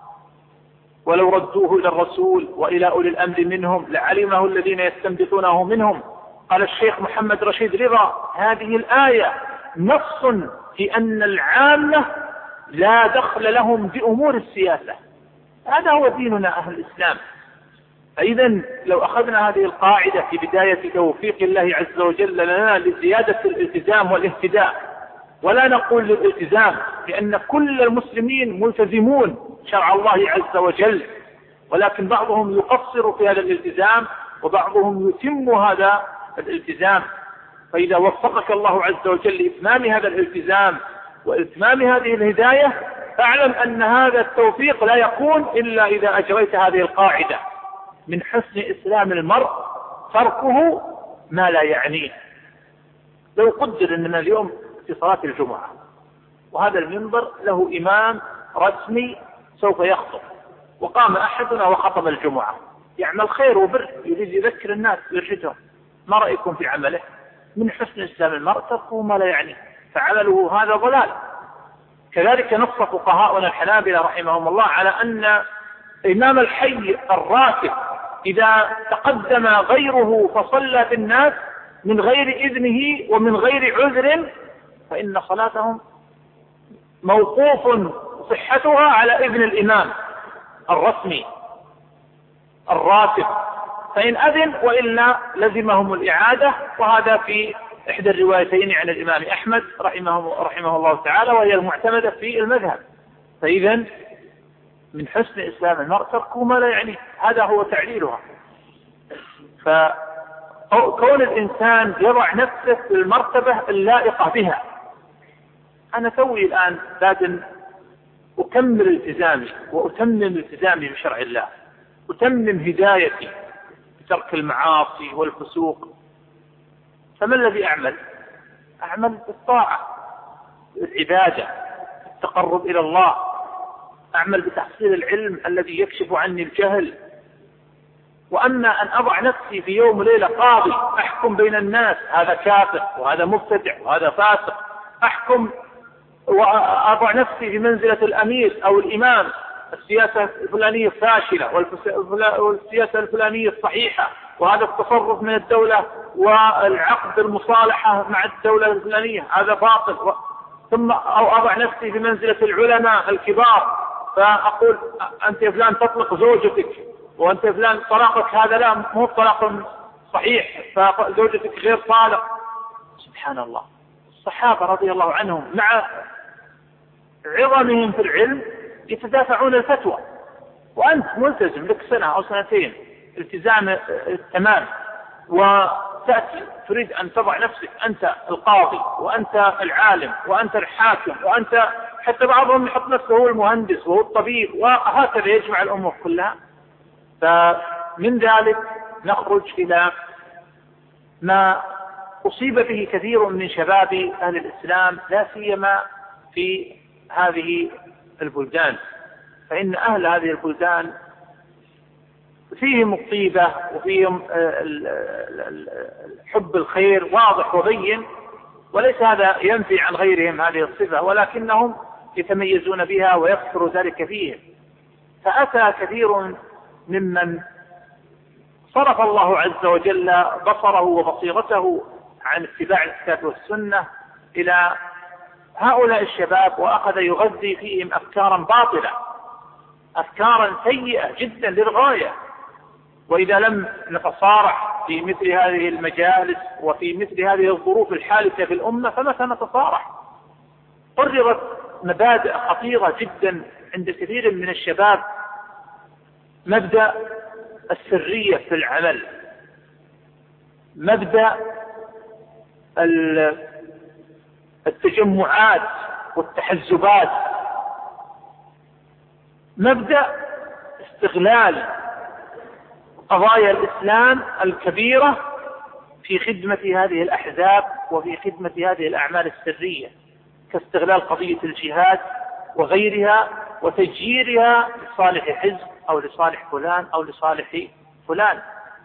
ولو ردوه إلى الرسول وإلى أولي الأمر منهم لعلمه الذين يستنبطونه منهم. قال الشيخ محمد رشيد رضا: هذه الآية نص في أن العامة لا دخل لهم بأمور السياسة. هذا هو ديننا أهل الإسلام. فإذا لو أخذنا هذه القاعدة في بداية توفيق الله عز وجل لنا لزيادة الالتزام والاهتداء، ولا نقول للالتزام، لأن كل المسلمين ملتزمون شرع الله عز وجل، ولكن بعضهم يقصر في هذا الالتزام وبعضهم يتم هذا الالتزام. فإذا وفقك الله عز وجل لإتمام هذا الالتزام وإتمام هذه الهداية، فاعلم أن هذا التوفيق لا يكون إلا إذا أجريت هذه القاعدة: من حسن إسلام المرء تركه ما لا يعنيه. لو قدر أننا اليوم في صلاة الجمعة وهذا المنبر له إمام رسمي سوف يخطب، وقام أحدنا وخطب الجمعة، يعمل خير وبر، يريد يذكر الناس ويرشدهم، ما رأيكم في عمله؟ من حسن إسلام المرء تركه ما لا يعنيه، فعمله هذا ضلال. كذلك نص فقهاؤنا الحنابلة رحمهم الله على أن إمام الحي الراتب إذا تقدم غيره فصلى بالناس من غير إذنه ومن غير عذر فإن صلاتهم موقوف صحتها على إذن الإمام الرسمي الراتب، فإن أذن وإلا لزمهم الإعادة. وهذا في إحدى الروايتين عن الإمام أحمد رحمه, رحمه الله تعالى، وهي المعتمدة في المذهب. فإذا من حسن إسلام المرء تركه ما لا يعنيه، هذا هو تعليلها. فكون الإنسان يضع نفسه في المرتبة اللائقة بها. أنا توي الآن بعد أكمل التزامي وأتمم التزامي بشرع الله، أتمم هدايتي بترك المعاصي والفسوق، فما الذي أعمل؟ أعمل بالطاعة، بالعبادة، بالتقرب إلى الله، أعمل بتحصيل العلم الذي يكشف عني الجهل. وأما أن أضع نفسي في يوم وليلة قاضي أحكم بين الناس، هذا كافر وهذا مبتدع وهذا فاسق، أحكم وأضع نفسي في منزلة الأمير أو الإمام، السياسة الفلانية فاشلة والسياسة الفلانية صحيحة، وهذا التصرف من الدولة والعقد المصالحة مع الدولة الفلانية هذا باطل. ثم أو أضع نفسي في منزلة العلماء الكبار فأقول أنت يا فلان تطلق زوجتك، وأنت يا فلان طلاقك هذا لا مو طلاق صحيح، فزوجتك غير طالق. سبحان الله، الصحابة رضي الله عنهم مع عظمهم في العلم يتدافعون الفتوى، وأنت ملتزم لك سنة أو سنتين التزام التمام، وتأتي تريد أن تضع نفسك أنت القاضي وأنت العالم وأنت الحاكم وأنت حتى بعضهم يحط نفسه هو المهندس وهو الطبيب، وهكذا يجمع الأمور كلها. فمن ذلك نخرج إلى ما أصيب به كثير من شباب أهل الإسلام لا سيما في هذه البلدان، فإن أهل هذه البلدان فيهم الطيبة وفيهم حب الخير واضح وبين، وليس هذا ينفي عن غيرهم هذه الصفة، ولكنهم يتميزون بها ويكثر ذلك فيهم. فأتى كثير ممن صرف الله عز وجل بصره وبصيرته عن اتباع الكتاب والسنة إلى هؤلاء الشباب، وأخذ يغذي فيهم أفكارا باطلة، أفكارا سيئة جدا للغاية. وإذا لم نتصارح في مثل هذه المجالس وفي مثل هذه الظروف الحادثة في الأمة فمتى نتصارح؟ قررت مبادئ خطيرة جدا عند كثير من الشباب، مبدأ السرية في العمل، مبدأ التجمعات والتحزبات، مبدأ استغلال قضايا الإسلام الكبيرة في خدمة هذه الأحزاب وفي خدمة هذه الأعمال السرية، كاستغلال قضية الجهاد وغيرها وتجييرها لصالح حزب أو لصالح فلان أو لصالح فلان.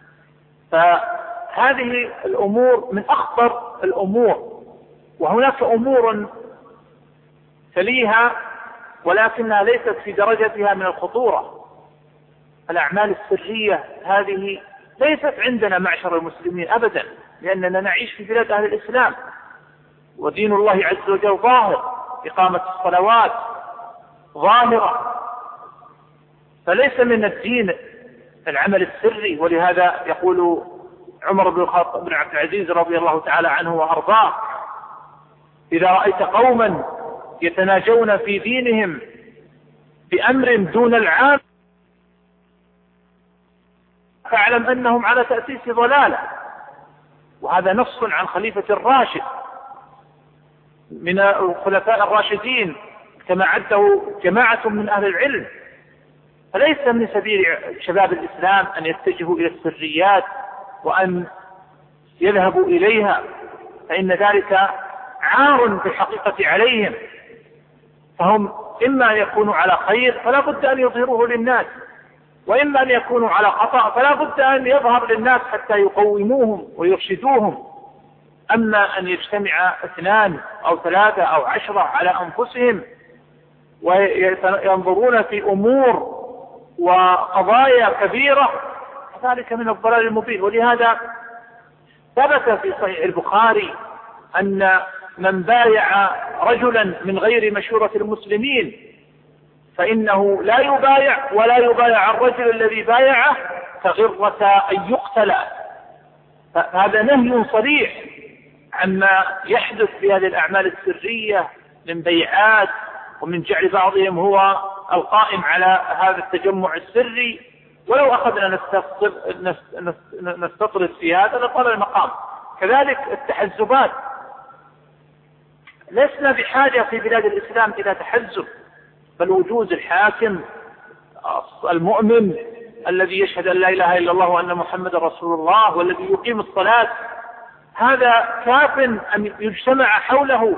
فهذه الأمور من أخطر الأمور، وهناك أمور تليها ولكنها ليست في درجتها من الخطورة. الأعمال السرية هذه ليست عندنا معشر المسلمين أبدا، لأننا نعيش في بلاد أهل الإسلام ودين الله عز وجل ظاهر، إقامة الصلوات ظاهرة، فليس من الدين العمل السري. ولهذا يقول عمر بن عبد العزيز رضي الله تعالى عنه وأرضاه: إذا رأيت قوما يتناجون في دينهم بأمر دون العام فاعلم أنهم على تأسيس ضلالة. وهذا نص عن خليفة الراشد من الخلفاء الراشدين كما عده جماعة من أهل العلم. فليس من سبيل شباب الإسلام أن يتجهوا إلى السريات وأن يذهبوا إليها، فإن ذلك عار في الحقيقة عليهم، فهم إما أن يكونوا على خير فلا بد أن يظهروه للناس، وإما أن يكونوا على خطأ فلا بد أن يظهر للناس حتى يقوموهم ويرشدوهم. أما أن يجتمع اثنان أو ثلاثة أو عشرة على أنفسهم وينظرون في أمور وقضايا كبيرة، ذلك من الضلال المبين. ولهذا ثبت في صحيح البخاري أن من بايع رجلا من غير مشورة المسلمين فإنه لا يبايع ولا يبايع الرجل الذي بايعه كغرة أن يقتل. فهذا نهي صريح عما يحدث في هذه الأعمال السرية من بيعات، ومن جعل بعضهم هو القائم على هذا التجمع السري. ولو أخذنا نستطرد في هذا لطال المقام. كذلك التحزبات، لسنا بحاجة في بلاد الإسلام إلى تحزب، بل وجود الحاكم المؤمن الذي يشهد أن لا إله إلا الله وأن محمد رسول الله والذي يقيم الصلاة، هذا كاف أن يجتمع حوله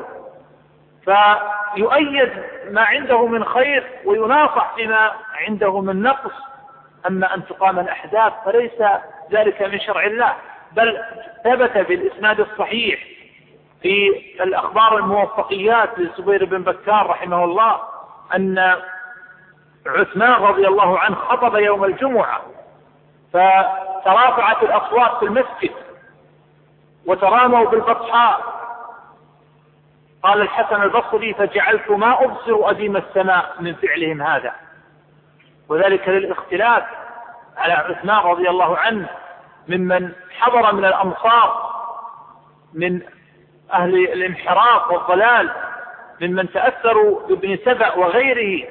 فيؤيد ما عنده من خير ويناصح فيما عنده من نقص. أما أن تقام الأحداث فليس ذلك من شرع الله، بل ثبت بالإسناد الصحيح في الأخبار الموفقيات للزبير بن بكار رحمه الله أن عثمان رضي الله عنه خطب يوم الجمعة فترافعت الأصوات في المسجد وتراموا بالبطحاء. قال الحسن البصري: فجعلت ما أبصر أديم السماء من فعلهم هذا. وذلك للاختلاف على عثمان رضي الله عنه ممن حضر من الأمصار من أهل الانحراف والضلال ممن تأثروا بابن سبأ وغيره،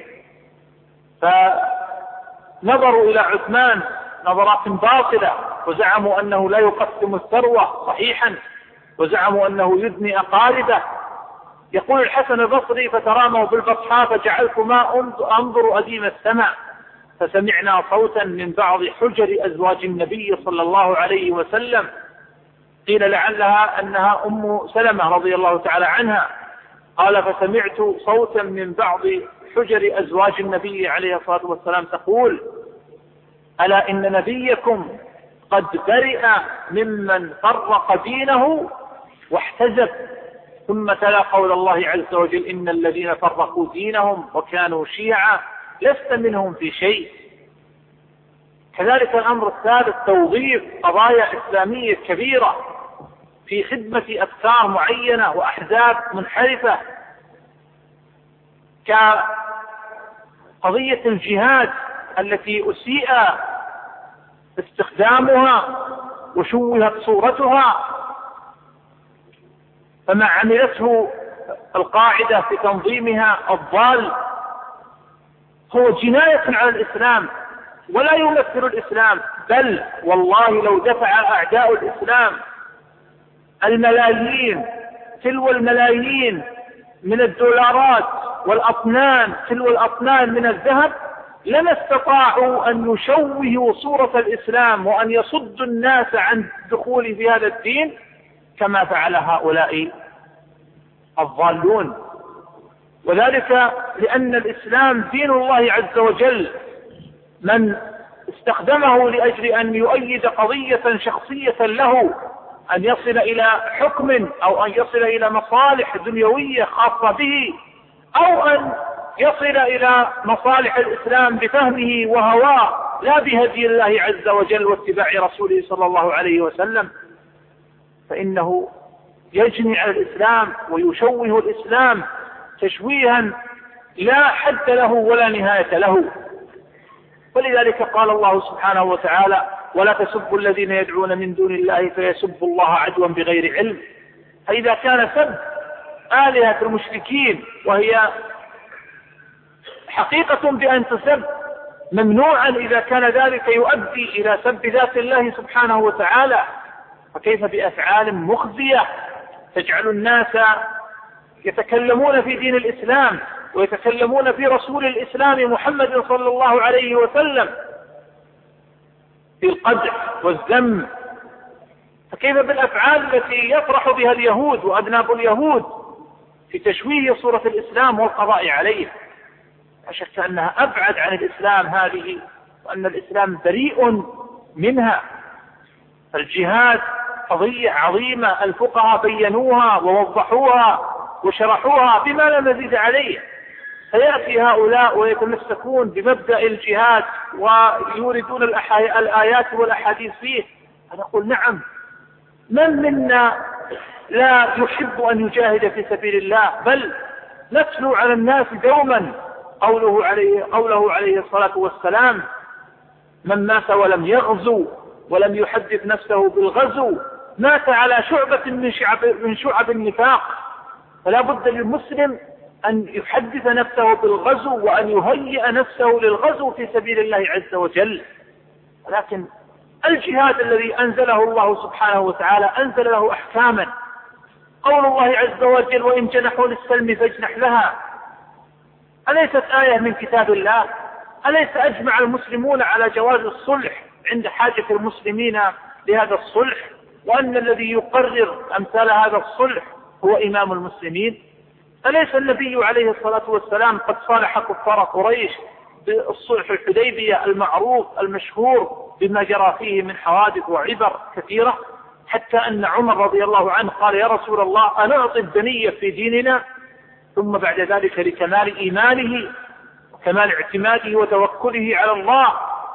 فنظروا إلى عثمان نظرات باطلة وزعموا أنه لا يقسم الثروة صحيحا، وزعموا أنه يدني أقاربه. يقول الحسن البصري: فتراموا بالبطحاء فجعلت ما أنظر أديم السماء، فسمعنا صوتا من بعض حجر أزواج النبي صلى الله عليه وسلم، قيل لعلها أنها أم سلمة رضي الله تعالى عنها، قال: فسمعت صوتا من بعض حجر أزواج النبي عليه الصلاة والسلام تقول: ألا إن نبيكم قد برئ ممن فرق دينه واحتزب. ثم تلا قول الله عز وجل: إن الذين فرقوا دينهم وكانوا شيعا لست منهم في شيء. كذلك الأمر الثالث توظيف قضايا إسلامية كبيرة في خدمة أفكار معينة وأحزاب منحرفة، كقضية الجهاد التي أسيء استخدامها وشوهت صورتها، فما عملته القاعدة في تنظيمها الضال هو جناية على الإسلام ولا يمثل الإسلام، بل والله لو دفع أعداء الإسلام الملايين تلو الملايين من الدولارات والأطنان تلو الأطنان من الذهب لما استطاعوا أن يشوهوا صورة الإسلام وأن يصدوا الناس عن الدخول في هذا الدين كما فعل هؤلاء الضالون. وذلك لأن الإسلام دين الله عز وجل، من استخدمه لأجل أن يؤيد قضية شخصية له، أن يصل إلى حكم أو أن يصل إلى مصالح دنيوية خاصة به، أو أن يصل إلى مصالح الإسلام بفهمه وهواه لا بهدي الله عز وجل واتباع رسوله صلى الله عليه وسلم، فإنه يجني على الإسلام ويشوه الإسلام تشويها لا حد له ولا نهاية له. ولذلك قال الله سبحانه وتعالى: ولا تسبوا الذين يدعون من دون الله فيسبوا الله عدوا بغير علم. فإذا كان سب آلهة المشركين وهي حقيقة بأن تسب ممنوعا إذا كان ذلك يؤدي إلى سب ذات الله سبحانه وتعالى، فكيف بأفعال مخزية تجعل الناس يتكلمون في دين الإسلام ويتكلمون في رسول الإسلام محمد صلى الله عليه وسلم في القدح والذم؟ فكيف بالأفعال التي يفرح بها اليهود وأذناب اليهود في تشويه صورة الإسلام والقضاء عليه؟ لا شك أنها أبعد عن الإسلام هذه، وأن الإسلام بريء منها. الجهاد قضية عظيمة الفقهاء بينوها ووضحوها وشرحوها بما لا مزيد عليه. فيأتي هؤلاء ويتمسكون بمبدأ الجهاد ويوردون الآيات والأحاديث فيه، فنقول: نعم، من منا لا يحب أن يجاهد في سبيل الله؟ بل نتلو على الناس دوما قوله عليه, قوله عليه الصلاة والسلام: من مات ولم يغزو ولم يحدث نفسه بالغزو مات على شعبة من شعب, من شعب النفاق. فلا بد للمسلم أن يحدث نفسه بالغزو وأن يهيئ نفسه للغزو في سبيل الله عز وجل. ولكن الجهاد الذي أنزله الله سبحانه وتعالى أنزل له أحكاما. قول الله عز وجل: وإن جنحوا للسلم فاجنح لها، أليست آية من كتاب الله؟ أليس أجمع المسلمون على جواز الصلح عند حاجة المسلمين لهذا الصلح، وأن الذي يقرر أمثال هذا الصلح هو إمام المسلمين؟ أليس النبي عليه الصلاة والسلام قد صالح كفار قريش بالصلح الحديبية المعروف المشهور بما جرى فيه من حوادث وعبر كثيرة، حتى أن عمر رضي الله عنه قال: يا رسول الله، أنعطي الدنية في ديننا؟ ثم بعد ذلك لكمال إيمانه وكمال اعتماده وتوكله على الله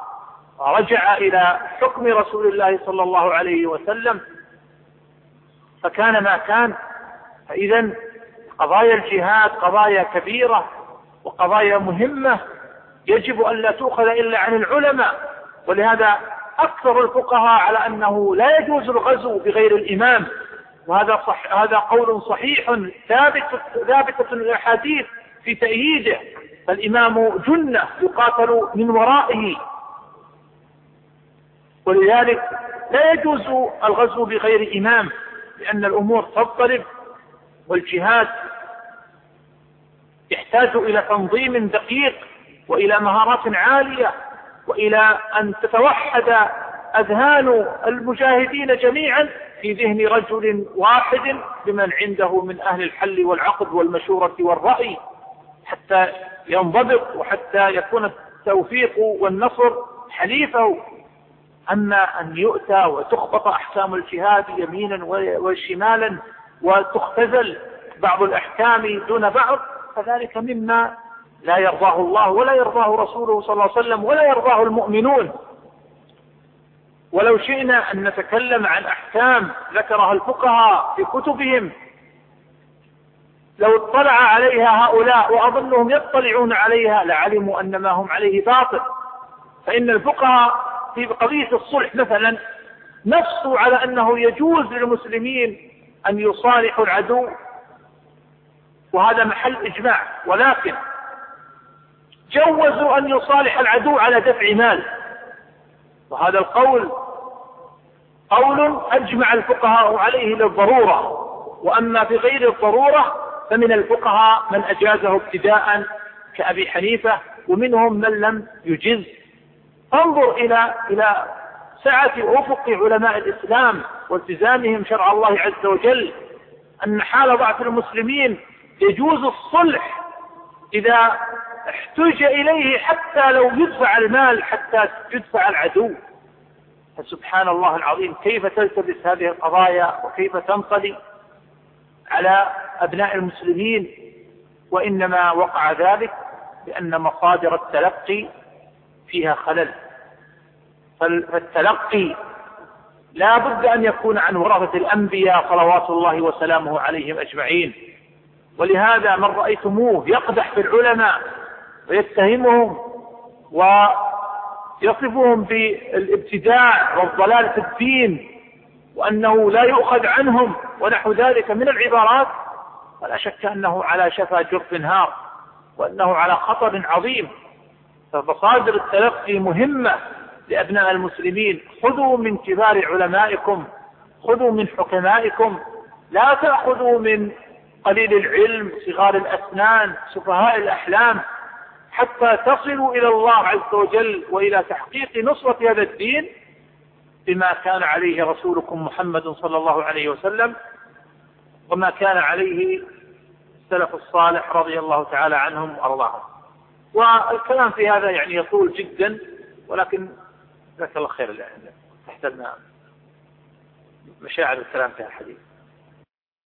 رجع إلى حكم رسول الله صلى الله عليه وسلم، فكان ما كان. فإذا قضايا الجهاد قضايا كبيرة وقضايا مهمة يجب أن لا تؤخذ إلا عن العلماء. ولهذا أكثر الفقهاء على أنه لا يجوز الغزو بغير الإمام، وهذا صح هذا قول صحيح ثابت ثابتة الأحاديث في تأييده، فالإمام جنة يقاتل من ورائه، ولذلك لا يجوز الغزو بغير إمام، لأن الأمور تضطرب، والجهاد يحتاج إلى تنظيم دقيق وإلى مهارات عالية وإلى أن تتوحد أذهان المجاهدين جميعا في ذهن رجل واحد بمن عنده من أهل الحل والعقد والمشورة والرأي حتى ينضبط وحتى يكون التوفيق والنصر حليفه. أما أن يؤتى وتخبط أحكام الجهاد يمينا وشمالا وتختزل بعض الأحكام دون بعض، فذلك مما لا يرضاه الله ولا يرضاه رسوله صلى الله عليه وسلم ولا يرضاه المؤمنون. ولو شئنا أن نتكلم عن أحكام ذكرها الفقهاء في كتبهم لو اطلع عليها هؤلاء، وأظنهم يطلعون عليها، لعلموا أن ما هم عليه باطل. فإن الفقهاء في قضية الصلح مثلا نصوا على أنه يجوز للمسلمين أن يصالحوا العدو، وهذا محل إجماع، ولكن جوزوا أن يصالح العدو على دفع مال، وهذا القول قول أجمع الفقهاء عليه للضرورة. وأما في غير الضرورة فمن الفقهاء من أجازه ابتداء كأبي حنيفة، ومنهم من لم يجز. انظر إلى إلى سعة أفق علماء الإسلام والتزامهم شرع الله عز وجل، أن حال ضعف المسلمين يجوز الصلح إذا احتج إليه حتى لو يدفع المال حتى يدفع العدو. فسبحان الله العظيم كيف تلتبس هذه القضايا وكيف تنطلي على أبناء المسلمين، وإنما وقع ذلك لأن مصادر التلقي فيها خلل. فالتلقي لا بد أن يكون عن ورثة الأنبياء صلوات الله وسلامه عليهم أجمعين. ولهذا من رأيتموه يقدح في العلماء ويتهمهم ويصفهم بالابتداع والضلال في الدين وأنه لا يؤخذ عنهم ونحو ذلك من العبارات، فلا شك أنه على شفا جرف هار وأنه على خطر عظيم. فمصادر التلقي مهمة لأبناء المسلمين. خذوا من كبار علمائكم، خذوا من حكمائكم، لا تأخذوا من قليل العلم صغار الأسنان سفهاء الأحلام، حتى تصلوا إلى الله عز وجل وإلى تحقيق نصرة هذا الدين بما كان عليه رسولكم محمد صلى الله عليه وسلم وما كان عليه السلف الصالح رضي الله تعالى عنهم وأرضاهم. والكلام في هذا يعني يطول جدا، ولكن جزاك الله خير، تحتاجنا مشاعر الكلام في الحديث.